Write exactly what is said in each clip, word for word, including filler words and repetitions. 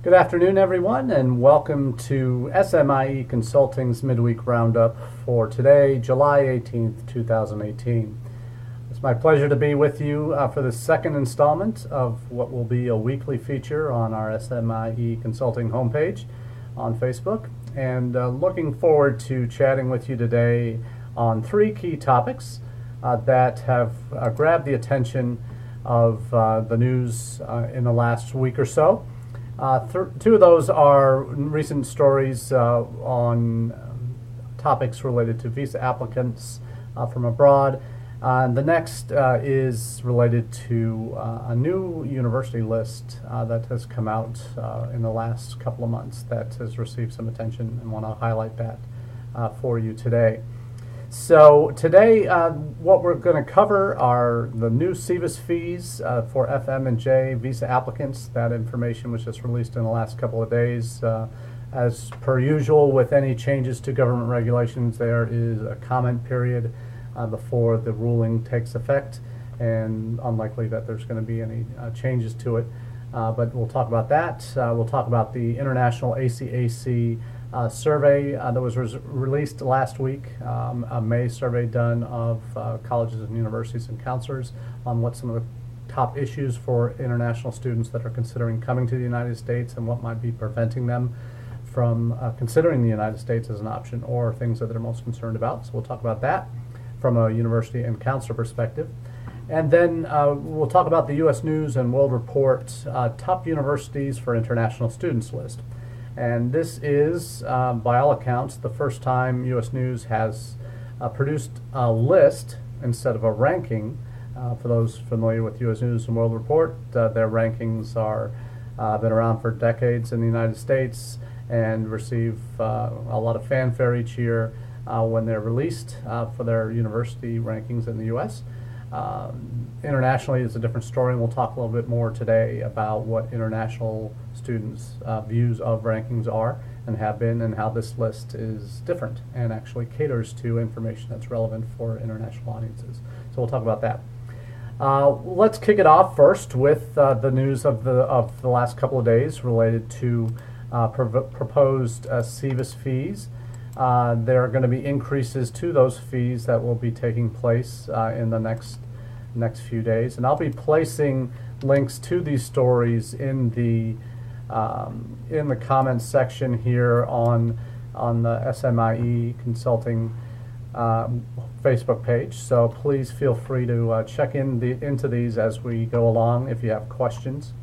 Good afternoon, everyone, and welcome to S M I E Consulting's Midweek Roundup for today, July eighteenth, two thousand eighteen. It's my pleasure to be with you uh, for the second installment of what will be a weekly feature on our S M I E Consulting homepage on Facebook, and uh, looking forward to chatting with you today on three key topics uh, that have uh, grabbed the attention of uh, the news uh, in the last week or so. Uh, th two of those are recent stories uh, on um, topics related to visa applicants uh, from abroad. Uh, and the next uh, is related to uh, a new university list uh, that has come out uh, in the last couple of months that has received some attention, and want to highlight that uh, for you today. So today, uh, what we're going to cover are the new SEVIS fees uh, for F M and J visa applicants. That information was just released in the last couple of days. Uh, as per usual with any changes to government regulations, there is a comment period uh, before the ruling takes effect, and unlikely that there's going to be any uh, changes to it. Uh, but we'll talk about that. Uh, we'll talk about the International A C A C Uh, survey uh, that was res released last week, um, a May survey done of uh, colleges and universities and counselors on what some of the top issues for international students that are considering coming to the United States and what might be preventing them from uh, considering the United States as an option, or things that they're most concerned about. So we'll talk about that from a university and counselor perspective. And then uh, we'll talk about the U S News and World Report uh, Top Universities for International Students list. And this is, uh, by all accounts, the first time U S News has uh, produced a list instead of a ranking. Uh, for those familiar with U S News and World Report, uh, their rankings are uh, been around for decades in the United States and receive uh, a lot of fanfare each year uh, when they're released uh, for their university rankings in the U S Um, internationally is a different story, and we'll talk a little bit more today about what international students' uh, views of rankings are and have been, and how this list is different and actually caters to information that's relevant for international audiences. So we'll talk about that. Uh, let's kick it off first with uh, the news of the of the last couple of days related to uh, pro proposed uh, SEVIS fees. Uh, there are going to be increases to those fees that will be taking place uh, in the next next few days, and I'll be placing links to these stories in the um, in the comments section here on on the S M I E Consulting um, Facebook page. So please feel free to uh, check in the into these as we go along if you have questions.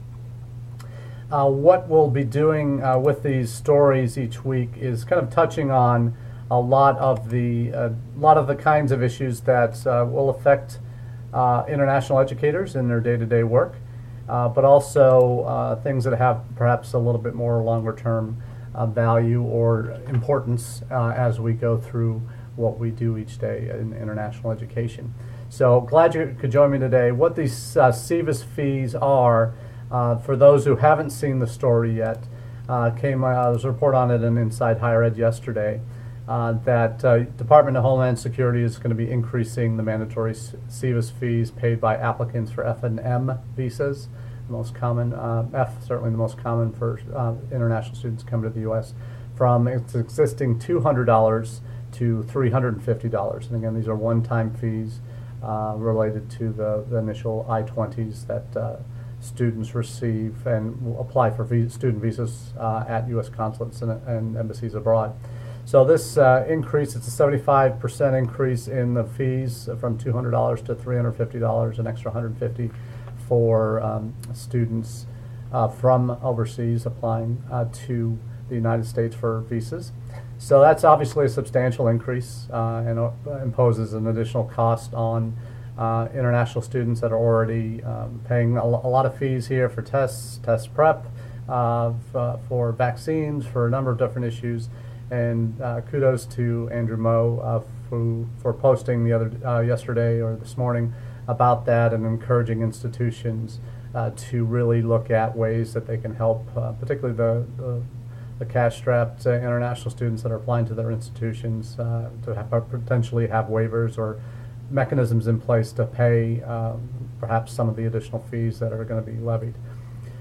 Uh, what we'll be doing uh, with these stories each week is kind of touching on a lot of the uh, lot of the kinds of issues that uh, will affect uh, international educators in their day-to-day work, uh, but also uh, things that have perhaps a little bit more longer-term uh, value or importance uh, as we go through what we do each day in international education. So glad you could join me today. What these uh, SEVIS fees are, Uh, for those who haven't seen the story yet, uh, came uh, there was a report on it in Inside Higher Ed yesterday uh, that uh, Department of Homeland Security is going to be increasing the mandatory SEVIS fees paid by applicants for F and M visas, the most common, uh, F certainly the most common for uh, international students coming to the U S, from its existing two hundred dollars to three hundred fifty dollars. And again, these are one-time fees uh, related to the, the initial I twenties that uh, students receive and will apply for vis student visas uh, at U S consulates and, and embassies abroad. So this uh, increase, it's a seventy-five percent increase in the fees from two hundred dollars to three hundred fifty dollars, an extra one hundred fifty dollars for um, students uh, from overseas applying uh, to the United States for visas. So that's obviously a substantial increase uh, and uh, imposes an additional cost on Uh, international students that are already um, paying a, a lot of fees here for tests, test prep, uh, uh, for vaccines, for a number of different issues. And uh, kudos to Andrew Moe uh, for, for posting the other uh, yesterday or this morning about that, and encouraging institutions uh, to really look at ways that they can help, uh, particularly the, the, the cash-strapped uh, international students that are applying to their institutions uh, to have, potentially have waivers or mechanisms in place to pay um, perhaps some of the additional fees that are going to be levied.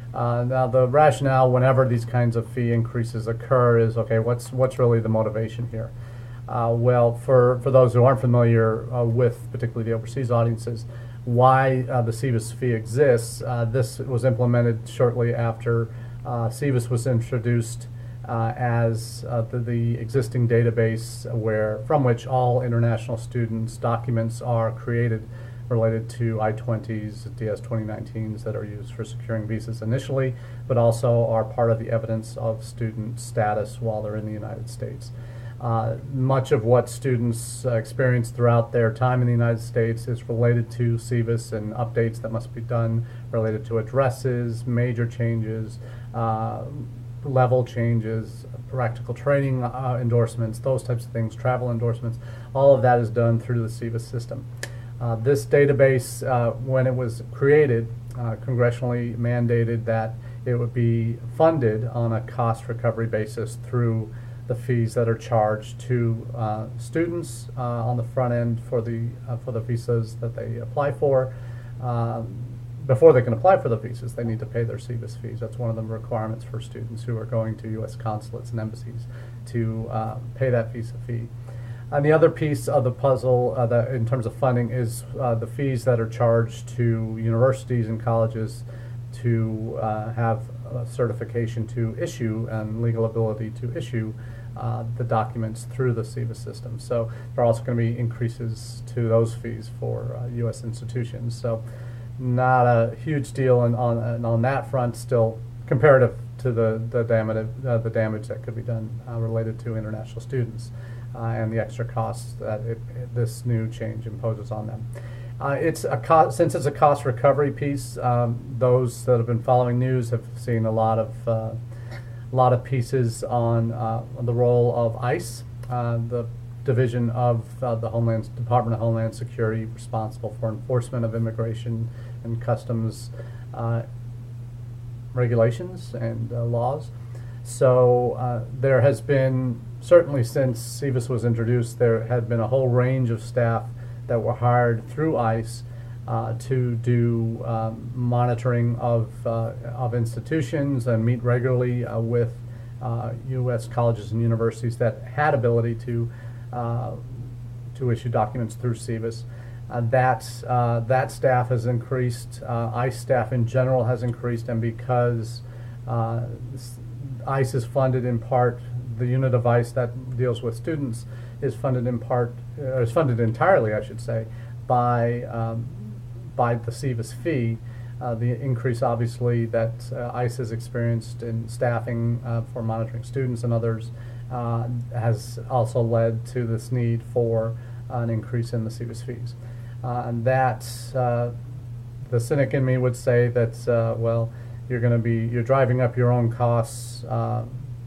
Uh, now, the rationale whenever these kinds of fee increases occur is, okay, what's what's really the motivation here? Uh, well, for, for those who aren't familiar uh, with particularly the overseas audiences, why uh, the SEVIS fee exists, uh, this was implemented shortly after uh, SEVIS was introduced uh, as uh, the, the existing database where from which all international students' documents are created related to I twenties, D S twenty nineteens that are used for securing visas initially, but also are part of the evidence of student status while they're in the United States. Uh, much of what students uh, experience throughout their time in the United States is related to SEVIS and updates that must be done related to addresses, major changes, uh, level changes, practical training uh, endorsements, those types of things, travel endorsements. All of that is done through the SEVIS system. Uh, this database, uh, when it was created, uh, congressionally mandated that it would be funded on a cost recovery basis through the fees that are charged to uh, students uh, on the front end for the uh, for the visas that they apply for. Um, before they can apply for the visas, they need to pay their SEVIS fees. That's one of the requirements for students who are going to U S consulates and embassies to uh, pay that visa fee. And the other piece of the puzzle uh, that in terms of funding is uh, the fees that are charged to universities and colleges to uh, have a certification to issue and legal ability to issue uh, the documents through the SEVIS system. So there are also going to be increases to those fees for uh, U S institutions. So not a huge deal in, on, and on that front, still comparative to the, the, damage, uh, the damage that could be done uh, related to international students uh, and the extra costs that it, it, this new change imposes on them. Uh, it's a cost, since it's a cost recovery piece, um, those that have been following news have seen a lot of uh, a lot of pieces on, uh, on the role of ICE, uh, the division of uh, the Homeland Department of Homeland Security responsible for enforcement of immigration and customs uh, regulations and uh, laws. So uh, there has been, certainly since SEVIS was introduced, there had been a whole range of staff that were hired through ICE uh, to do um, monitoring of, uh, of institutions and meet regularly uh, with uh, U S colleges and universities that had ability to, uh, to issue documents through SEVIS. Uh, that, uh, that staff has increased, uh, ICE staff in general has increased, and because uh, ICE is funded in part, the unit of ICE that deals with students is funded in part, uh, is funded entirely, I should say, by um, by the SEVIS fee. Uh, the increase, obviously, that uh, ICE has experienced in staffing uh, for monitoring students and others uh, has also led to this need for an increase in the SEVIS fees. Uh, and that, uh, the cynic in me would say that, uh, well, you're going to be, you're driving up your own costs uh,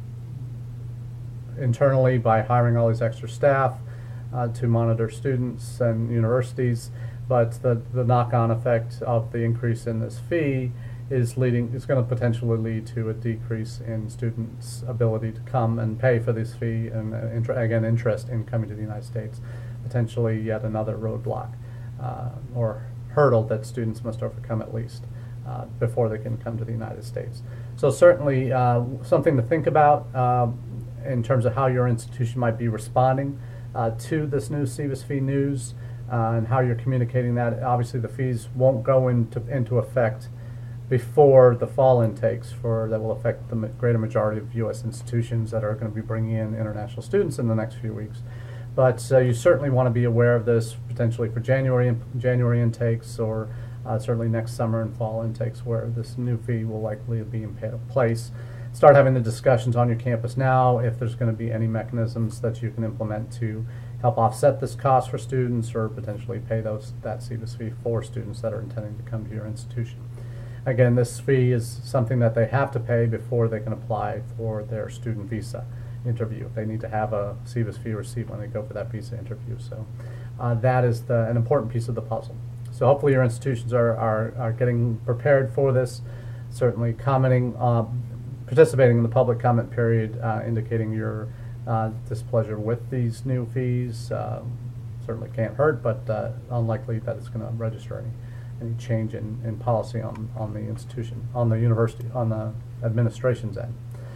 internally by hiring all these extra staff uh, to monitor students and universities, but the, the knock-on effect of the increase in this fee is leading, is going to potentially lead to a decrease in students' ability to come and pay for this fee, and uh, inter again, interest in coming to the United States, potentially yet another roadblock uh, or hurdle that students must overcome at least uh, before they can come to the United States. So certainly uh, something to think about uh, in terms of how your institution might be responding uh, to this new SEVIS fee news uh, and how you're communicating that. Obviously the fees won't go into, into effect before the fall intakes for that will affect the greater majority of U S institutions that are going to be bringing in international students in the next few weeks. But uh, you certainly want to be aware of this potentially for January January intakes, or uh, certainly next summer and fall intakes where this new fee will likely be in place. Start having the discussions on your campus now if there's going to be any mechanisms that you can implement to help offset this cost for students, or potentially pay those that SEVIS fee for students that are intending to come to your institution. Again, this fee is something that they have to pay before they can apply for their student visa interview. They need to have a SEVIS fee receipt when they go for that visa interview. So uh, that is the, an important piece of the puzzle. So hopefully your institutions are, are, are getting prepared for this, certainly commenting, uh, participating in the public comment period, uh, indicating your uh, displeasure with these new fees. Uh, certainly can't hurt, but uh, unlikely that it's going to register any any change in, in policy on, on the institution, on the university, on the administration's end.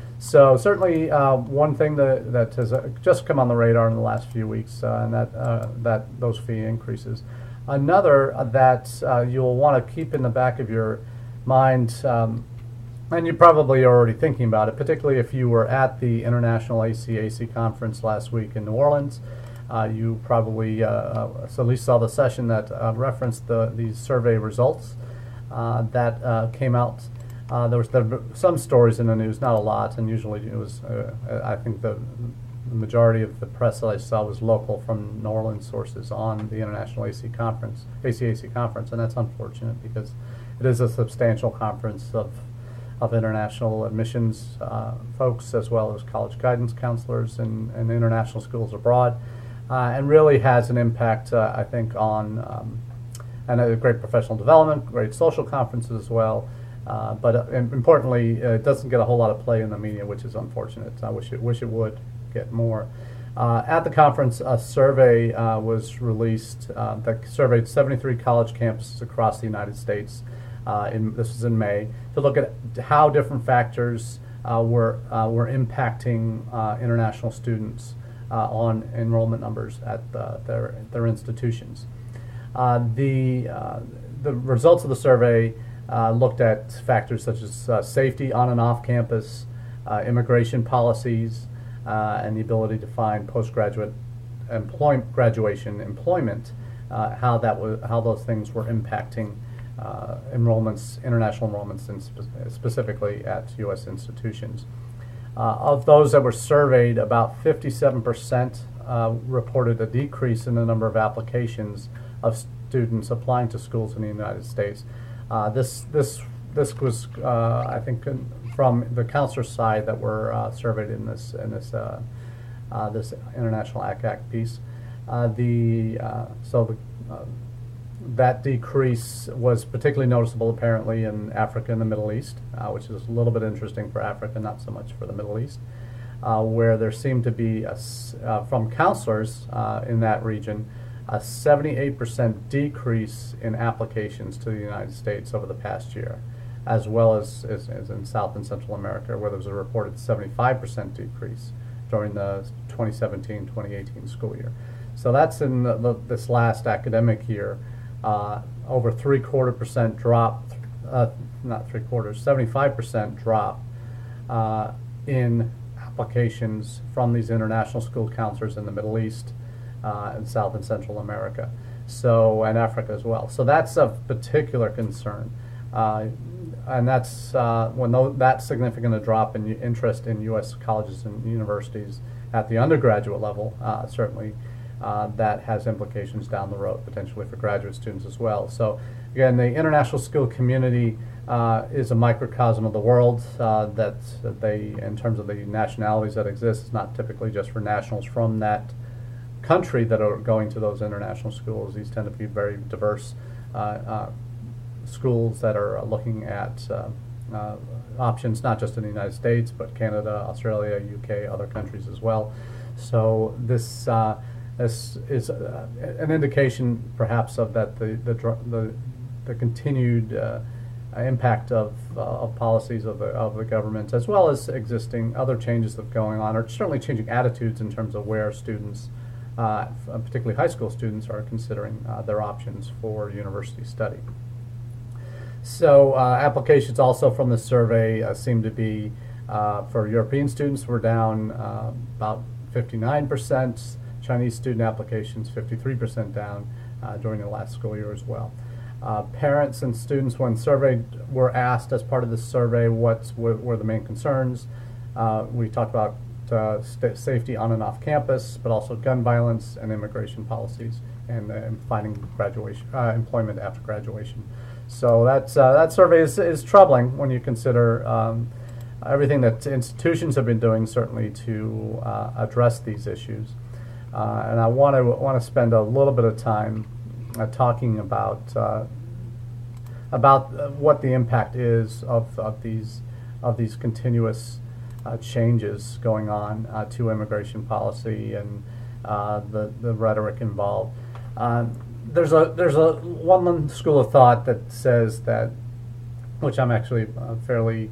So certainly uh, one thing that, that has uh, just come on the radar in the last few weeks, uh, and that, uh, that those fee increases. Another uh, that uh, you'll want to keep in the back of your mind, um, and you're probably already thinking about it, particularly if you were at the International A C A C conference last week in New Orleans. Uh, you probably uh, uh, at least saw the session that uh, referenced the, these survey results uh, that uh, came out. Uh, there was there were some stories in the news, not a lot, and usually it was, uh, I think the, the majority of the press that I saw was local from New Orleans sources on the International A C conference, A C A C conference, and that's unfortunate because it is a substantial conference of, of international admissions uh, folks, as well as college guidance counselors and, and international schools abroad, uh, and really has an impact, uh, I think, on, um, and a great professional development, great social conferences as well. Uh, but uh, importantly, uh, it doesn't get a whole lot of play in the media, which is unfortunate. I wish it, wish it would get more. Uh, at the conference, a survey uh, was released uh, that surveyed seventy-three college campuses across the United States. Uh, in, this was in May, to look at how different factors uh, were uh, were impacting uh, international students uh, on enrollment numbers at the, their their institutions. Uh, the uh, the results of the survey Uh, looked at factors such as uh, safety on and off campus, uh, immigration policies, uh, and the ability to find postgraduate employment, graduation employment. Uh, how that was, how those things were impacting uh, enrollments, international enrollments, in spe specifically at U S institutions. Uh, of those that were surveyed, about fifty-seven percent uh, reported a decrease in the number of applications of students applying to schools in the United States. Uh, this this this was uh, I think from the counselor side that were uh, surveyed in this in this uh, uh, this international A C A C piece. Uh, the uh, so the, uh, that decrease was particularly noticeable apparently in Africa and the Middle East, uh, which is a little bit interesting for Africa, not so much for the Middle East, uh, where there seemed to be a, uh, from counselors uh, in that region, a seventy-eight percent decrease in applications to the United States over the past year, as well as, as, as in South and Central America, where there was a reported seventy-five percent decrease during the twenty seventeen twenty eighteen school year. So that's in the, the, this last academic year, uh, over three quarter percent drop, uh, not three quarters, seventy-five percent drop uh, in applications from these international school counselors in the Middle East, Uh, in South and Central America, so and Africa as well. So that's of particular concern, uh, and that's uh, when th that significant a drop in interest in U S colleges and universities at the undergraduate level. Uh, certainly, uh, that has implications down the road potentially for graduate students as well. So again, the international school community uh, is a microcosm of the world. Uh, that they, in terms of the nationalities that exist, is not typically just for nationals from that country that are going to those international schools. These tend to be very diverse uh, uh, schools that are uh, looking at uh, uh, options not just in the United States, but Canada, Australia, U K, other countries as well. So this uh, this is uh, an indication, perhaps, of that the the the, the continued uh, impact of uh, of policies of the of the government, as well as existing other changes that are going on, or certainly changing attitudes in terms of where students, Uh, particularly high school students, are considering uh, their options for university study. So uh, applications also from the survey uh, seem to be, uh, for European students, were down uh, about fifty-nine percent, Chinese student applications fifty-three percent down uh, during the last school year as well. Uh, parents and students, when surveyed, were asked as part of this survey what were the main concerns. Uh, we talked about Uh, safety on and off campus, but also gun violence and immigration policies, and uh, finding graduation uh, employment after graduation. So that's uh, that survey is, is troubling when you consider um, everything that institutions have been doing, certainly, to uh, address these issues. Uh, and I want to want to spend a little bit of time uh, talking about uh, about uh, what the impact is of, of these of these continuous Uh, changes going on uh, to immigration policy and uh, the, the rhetoric involved. Um, there's a there's a one school of thought that says that, which I'm actually uh, fairly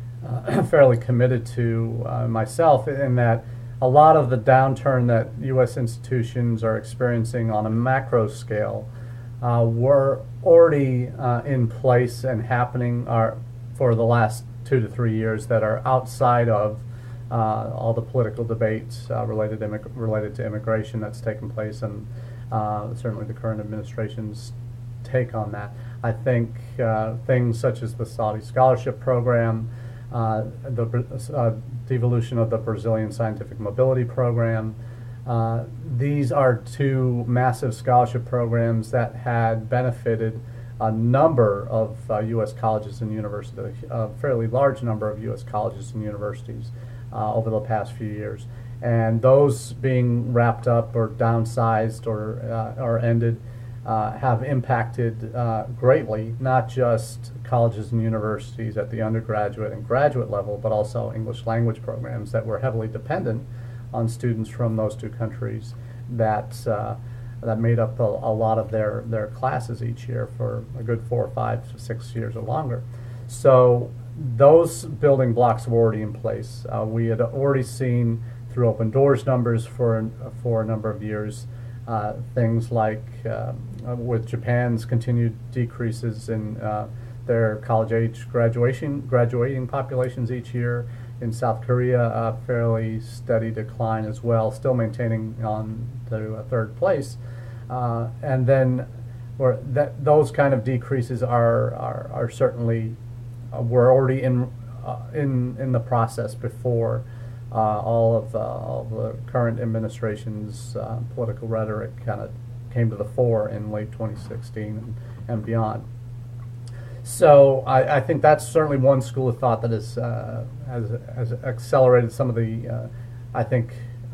uh, fairly committed to uh, myself, in that a lot of the downturn that U S institutions are experiencing on a macro scale uh, were already uh, in place and happening are for the last two to three years, that are outside of uh, all the political debates uh, related immig- related to immigration that's taken place, and uh, certainly the current administration's take on that. I think uh, things such as the Saudi scholarship program, uh, the uh, devolution of the Brazilian scientific mobility program, uh, these are two massive scholarship programs that had benefited a number of uh, U S colleges and universities, a fairly large number of U S colleges and universities uh, over the past few years. And those being wrapped up or downsized or, uh, or ended uh, have impacted uh, greatly, not just colleges and universities at the undergraduate and graduate level, but also English language programs that were heavily dependent on students from those two countries that uh, that made up a, a lot of their, their classes each year for a good four or five, six years or longer. So those building blocks were already in place. Uh, we had already seen through Open Doors numbers for, for a number of years, uh, things like uh, with Japan's continued decreases in uh, their college age graduation, graduating populations each year. In South Korea, a fairly steady decline as well, still maintaining on to a third place. Uh, and then where that those kind of decreases are are, are certainly uh, were already in uh, in in the process before uh, all of uh, all the current administration's uh, political rhetoric kind of came to the fore in late twenty sixteen and, and beyond. So I, I think that's certainly one school of thought that is, uh, has, has accelerated some of the, uh, I think,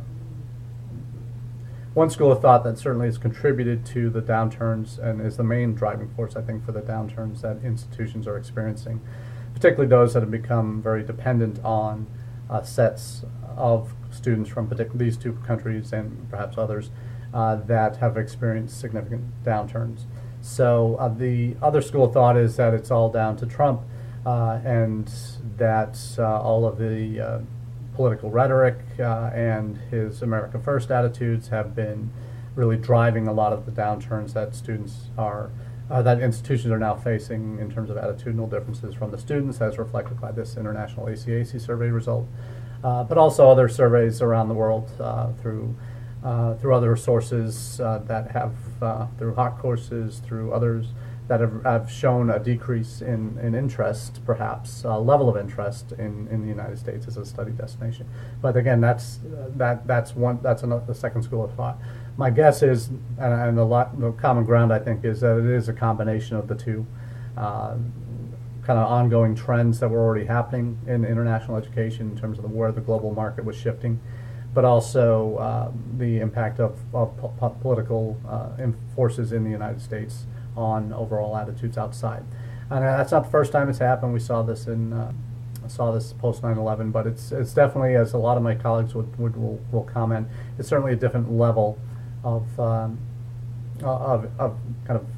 one school of thought that certainly has contributed to the downturns and is the main driving force, I think, for the downturns that institutions are experiencing, particularly those that have become very dependent on uh, sets of students from partic- these two countries and perhaps others uh, that have experienced significant downturns. So uh, the other school of thought is that it's all down to Trump uh, and that uh, all of the uh, political rhetoric uh, and his America First attitudes have been really driving a lot of the downturns that students are, uh, that institutions are now facing in terms of attitudinal differences from the students, as reflected by this international A C A C survey result, uh, but also other surveys around the world uh, through Uh, through other sources uh, that have, uh, through hot courses, through others that have, have shown a decrease in, in interest, perhaps, uh, level of interest in, in the United States as a study destination. But again, that's, uh, that, that's one, that's another, the second school of thought. My guess is, and, and the, lot, the common ground, I think, is that it is a combination of the two uh, kind of ongoing trends that were already happening in international education in terms of the, where the global market was shifting, but also uh, the impact of, of po political uh, forces in the United States on overall attitudes outside. And uh, that's not the first time it's happened. We saw this in uh, saw this post nine eleven, but it's it's definitely, as a lot of my colleagues would, would will, will comment, it's certainly a different level of um, of, of kind of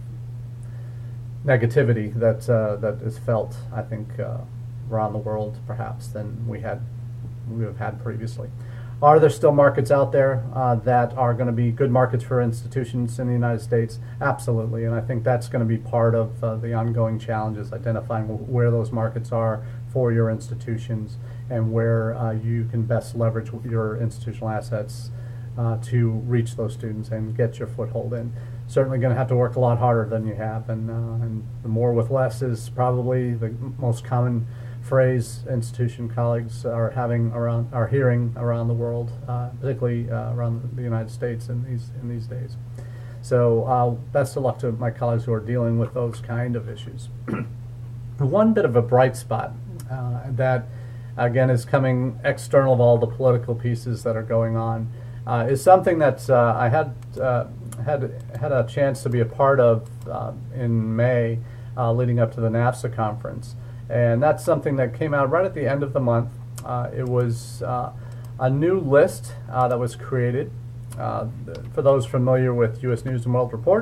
negativity that uh, that is felt, I think, uh, around the world perhaps than we had we have had previously. Are there still markets out there uh, that are going to be good markets for institutions in the United States? Absolutely, and I think that's going to be part of uh, the ongoing challenges, identifying where those markets are for your institutions and where uh, you can best leverage your institutional assets uh, to reach those students and get your foothold in. Certainly going to have to work a lot harder than you have, and, uh, and the more with less is probably the most common phrase institution colleagues are having around, are hearing around the world, uh, particularly uh, around the United States in these in these days. So uh, best of luck to my colleagues who are dealing with those kind of issues. One bit of a bright spot uh, that again is coming external of all the political pieces that are going on uh, is something that uh, I had uh, had had a chance to be a part of uh, in May, uh, leading up to the NAFSA conference. And that's something that came out right at the end of the month. Uh, it was uh, a new list uh, that was created. Uh, for those familiar with U S News and World Report,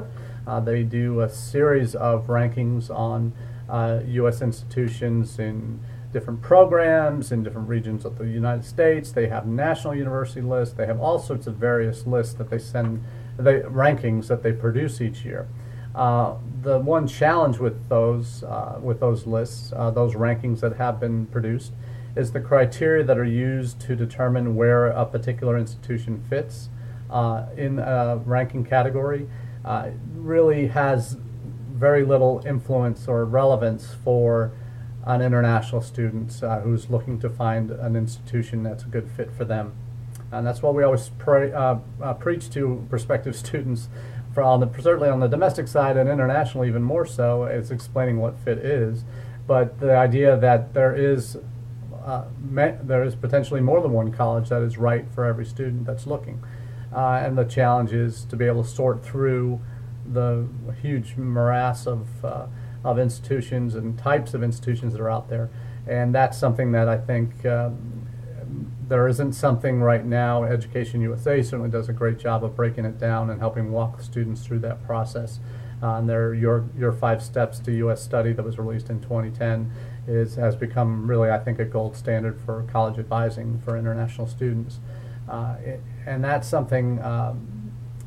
Uh, they do a series of rankings on uh, U S institutions in different programs in different regions of the United States. They have national university lists. They have all sorts of various lists that they send, they, rankings that they produce each year. Uh, the one challenge with those, uh, with those lists, uh, those rankings that have been produced, is the criteria that are used to determine where a particular institution fits uh, in a ranking category uh, really has very little influence or relevance for an international student uh, who's looking to find an institution that's a good fit for them. And that's what we always pray, uh, uh, preach to prospective students, for on the, certainly on the domestic side and international even more so, is explaining what fit is. But the idea that there is, uh, there is potentially more than one college that is right for every student that's looking. Uh, and the challenge is to be able to sort through the huge morass of, uh, of institutions and types of institutions that are out there. And that's something that I think um, there isn't something right now. Education U S A certainly does a great job of breaking it down and helping walk students through that process. Uh, and their your your five steps to U S study that was released in twenty ten is has become really, I think, a gold standard for college advising for international students. Uh, it, and that's something um,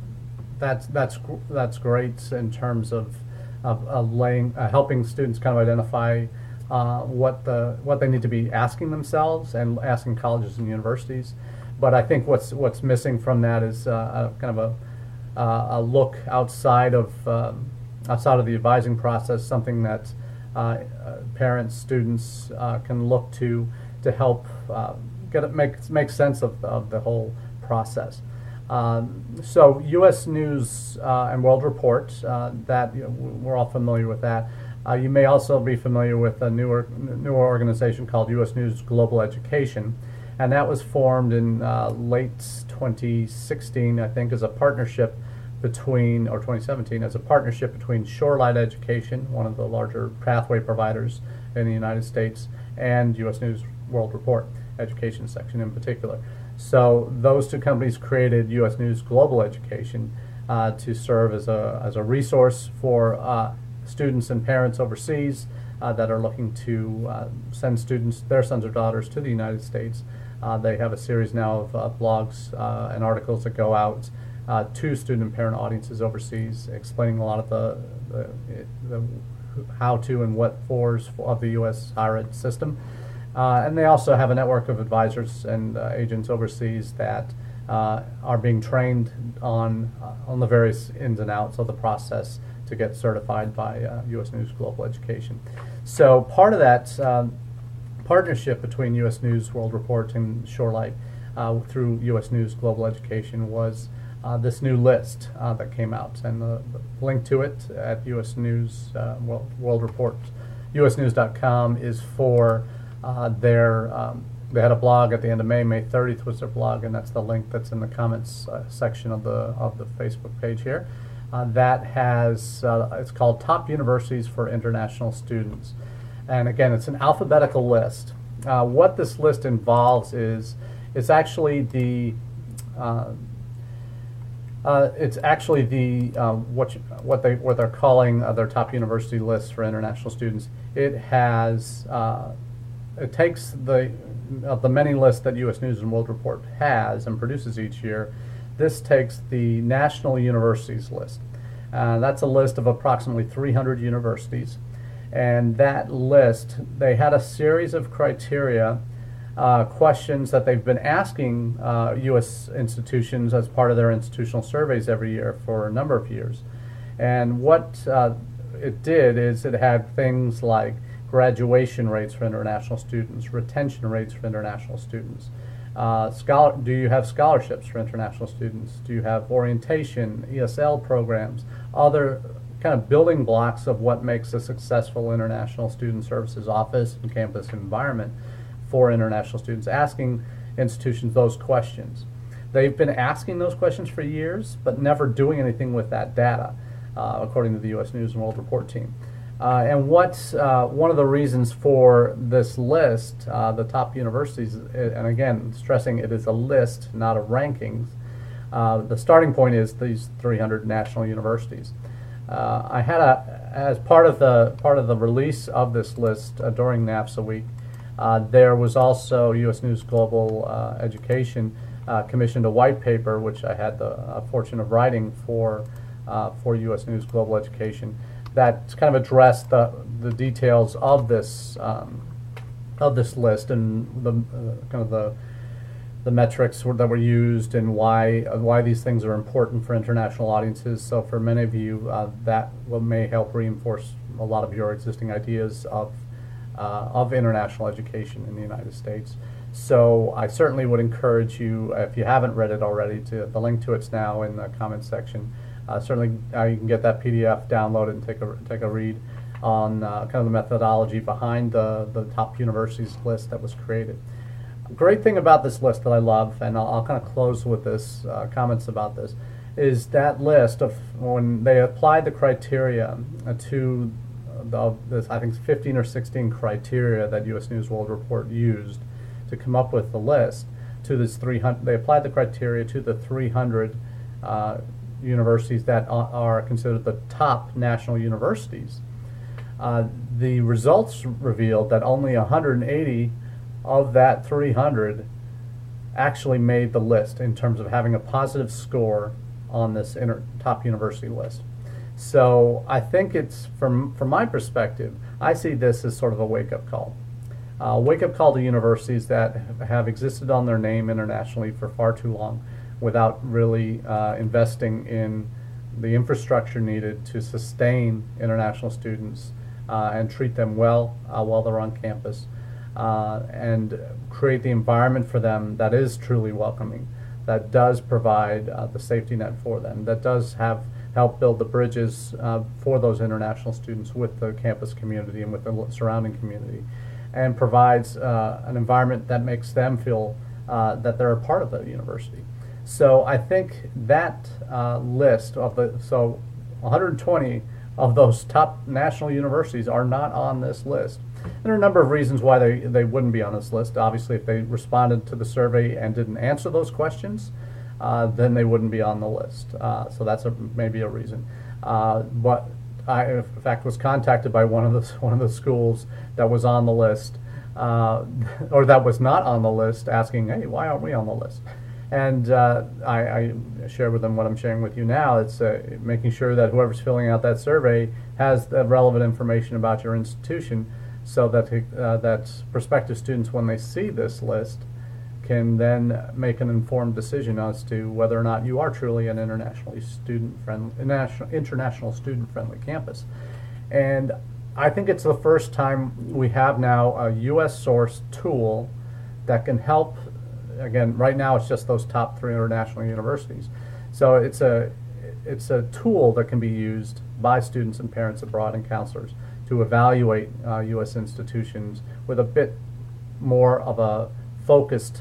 that's that's that's great in terms of of, of laying uh, helping students kind of identify uh, what the what they need to be asking themselves and asking colleges and universities. But I think what's what's missing from that is uh, a, kind of a uh, a look outside of um, outside of the advising process, something that uh, uh, parents, students uh, can look to to help uh, get it make make sense of of the whole process. Um, so U S News uh, and World Report, uh, that you know, we're all familiar with that. Uh, you may also be familiar with a newer newer organization called U S News Global Education, and that was formed in uh, late twenty sixteen, I think, as a partnership between, or twenty seventeen, as a partnership between Shoreline Education, one of the larger pathway providers in the United States, and U S News World Report, education section in particular. So those two companies created U S News Global Education uh, to serve as a, as a resource for uh, students and parents overseas uh, that are looking to uh, send students, their sons or daughters, to the United States. Uh, they have a series now of uh, blogs uh, and articles that go out uh, to student and parent audiences overseas, explaining a lot of the, the, the how to and what fors of the U S higher ed system. Uh, and they also have a network of advisors and uh, agents overseas that uh, are being trained on uh, on the various ins and outs of the process to get certified by uh, U S News Global Education. So part of that um, partnership between U S News World Report and Shoreline uh, through U S News Global Education was uh, this new list uh, that came out, and the, the link to it at U S News uh, World, World Report, U S news dot com is for Uh, their, um, they had a blog at the end of May. May thirtieth was their blog, and that's the link that's in the comments uh, section of the of the Facebook page here. Uh, that has, uh, it's called Top Universities for International Students. And again, it's an alphabetical list. Uh, what this list involves is, it's actually the, uh, uh, it's actually the, uh, what, you, what, they, what they're calling uh, their top university lists for international students. It has, uh, It takes the of the many lists that U S News and World Report has and produces each year. This takes the national universities list. Uh, that's a list of approximately three hundred universities, and that list, they had a series of criteria, uh, questions that they've been asking uh, U S institutions as part of their institutional surveys every year for a number of years. And what uh, it did is it had things like graduation rates for international students, retention rates for international students. Uh, scholar, do you have scholarships for international students? Do you have orientation, E S L programs, other kind of building blocks of what makes a successful international student services office and campus environment for international students, asking institutions those questions. They've been asking those questions for years, but never doing anything with that data, uh, according to the U S News and World Report team. Uh, and what uh, one of the reasons for this list, uh, the top universities, and again, stressing it is a list, not a rankings, uh, the starting point is these three hundred national universities. Uh, I had a, as part of the part of the release of this list uh, during NAFSA week, uh, there was also U S News Global uh, Education uh, commissioned a white paper, which I had the uh, fortune of writing for uh, for U S News Global Education, that kind of addressed the the details of this um, of this list and the uh, kind of the the metrics were, that were used and why uh, why these things are important for international audiences. So for many of you, uh, that will, may help reinforce a lot of your existing ideas of uh, of international education in the United States. So I certainly would encourage you, if you haven't read it already, to the link to it's now in the comments section. Uh, certainly, uh, you can get that P D F, download it, and take a take a read on uh, kind of the methodology behind the the top universities list that was created. Great thing about this list that I love, and I'll, I'll kind of close with this uh, comments about this, is that list of when they applied the criteria uh, to the this, I think fifteen or sixteen criteria that U S News World Report used to come up with the list. To this three hundred, they applied the criteria to the three hundred uh, universities that are, are considered the top national universities. Uh, the results revealed that only one hundred eighty of that three hundred actually made the list in terms of having a positive score on this inter top university list. So I think it's, from, from my perspective, I see this as sort of a wake-up call. A wake-up call to universities that have existed on their name internationally for far too long without really uh, investing in the infrastructure needed to sustain international students uh, and treat them well uh, while they're on campus. Uh, and create the environment for them that is truly welcoming, that does provide uh, the safety net for them, that does have help build the bridges uh, for those international students with the campus community and with the surrounding community, and provides uh, an environment that makes them feel uh, that they're a part of the university. So I think that uh, list of the, so one hundred twenty of those top national universities are not on this list. There are a number of reasons why they, they wouldn't be on this list. Obviously, if they responded to the survey and didn't answer those questions, uh, then they wouldn't be on the list. Uh, so that's a, maybe a reason. Uh, but I, in fact, was contacted by one of the one of the schools that was on the list, uh, or that was not on the list, asking, "Hey, why aren't we on the list?" And uh, I, I share with them what I'm sharing with you now. It's uh, making sure that whoever's filling out that survey has the relevant information about your institution, so that uh, that prospective students, when they see this list, can then make an informed decision as to whether or not you are truly an internationally student-friendly, international, international student-friendly campus. And I think it's the first time we have now a U S source tool that can help. Again, right now it's just those top three international universities. So it's a it's a tool that can be used by students and parents abroad and counselors to evaluate uh, U S institutions with a bit more of a focused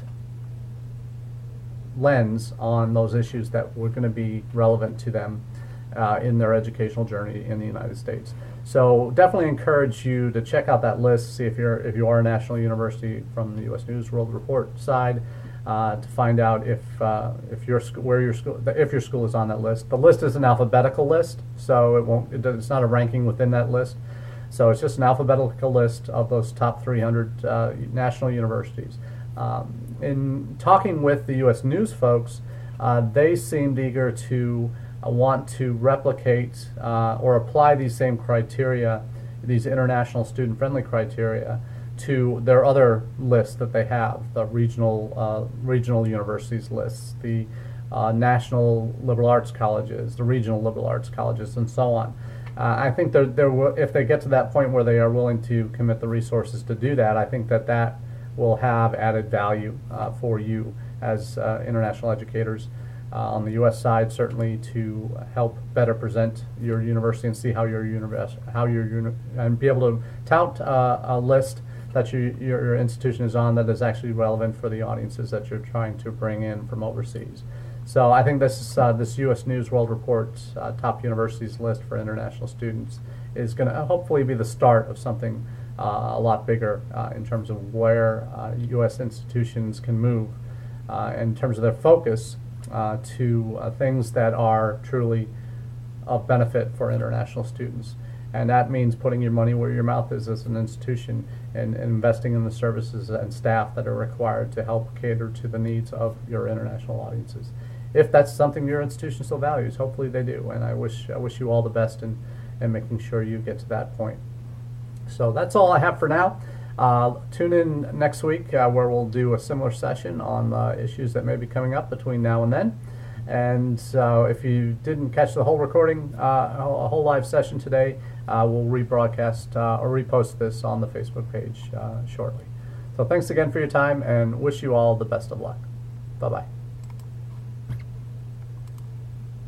lens on those issues that were going to be relevant to them uh, in their educational journey in the United States. So definitely encourage you to check out that list, see if you're if you are a national university from the U S News World Report side, uh, to find out if uh, if your where your school if your school is on that list. The list is an alphabetical list, so it won't it, it's not a ranking within that list. So it's just an alphabetical list of those top three hundred uh, national universities. Um, in talking with the U S News folks, uh, they seemed eager to uh, want to replicate uh, or apply these same criteria, these international student-friendly criteria, to their other lists that they have, the regional uh, regional universities lists, the uh, national liberal arts colleges, the regional liberal arts colleges, and so on. Uh, I think they're, they're, if they get to that point where they are willing to commit the resources to do that, I think that that will have added value uh, for you as uh, international educators uh, on the U S side, certainly to help better present your university and see how your university, how your uni and be able to tout uh, a list that you, your, your institution is on that is actually relevant for the audiences that you're trying to bring in from overseas. So I think this uh, this U S News World Report uh, top universities list for international students is going to hopefully be the start of something uh, a lot bigger uh, in terms of where uh, U S institutions can move uh, in terms of their focus uh, to uh, things that are truly of benefit for international students. And that means putting your money where your mouth is as an institution and, and investing in the services and staff that are required to help cater to the needs of your international audiences. If that's something your institution still values, hopefully they do. And I wish, I wish you all the best in, in making sure you get to that point. So that's all I have for now. Uh, tune in next week uh, where we'll do a similar session on uh, issues that may be coming up between now and then. And uh, if you didn't catch the whole recording, uh, a whole live session today, uh, we'll rebroadcast uh, or repost this on the Facebook page uh, shortly. So thanks again for your time and wish you all the best of luck. Bye-bye.